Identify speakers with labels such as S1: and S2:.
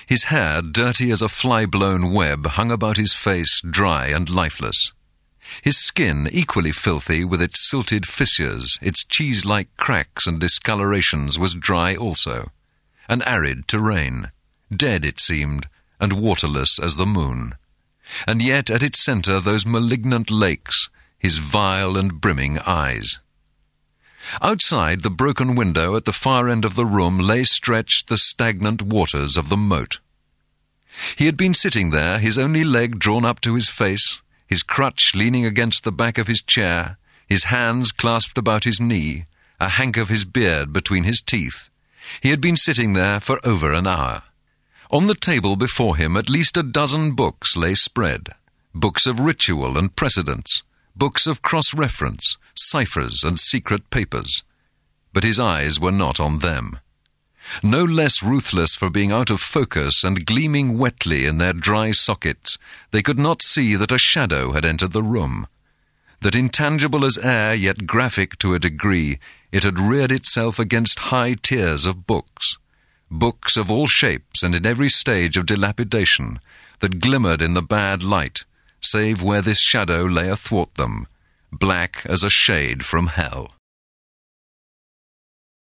S1: His hair, dirty as a fly-blown web, hung about his face, dry and lifeless. His skin, equally filthy with its silted fissures, its cheese-like cracks and discolorations, was dry also. An arid terrain, dead it seemed, and waterless as the moon. And yet at its centre those malignant lakes, his vile and brimming eyes. Outside the broken window at the far end of the room lay stretched the stagnant waters of the moat. He had been sitting there, his only leg drawn up to his face, his crutch leaning against the back of his chair, his hands clasped about his knee, a hank of his beard between his teeth. He had been sitting there for over an hour. On the table before him at least a dozen books lay spread, books of ritual and precedents, books of cross-reference, ciphers and secret papers. But his eyes were not on them. No less ruthless for being out of focus and gleaming wetly in their dry sockets, they could not see that a shadow had entered the room, that intangible as air yet graphic to a degree, it had reared itself against high tiers of books, books of all shapes and in every stage of dilapidation, that glimmered in the bad light, save where this shadow lay athwart them, black as a shade from hell.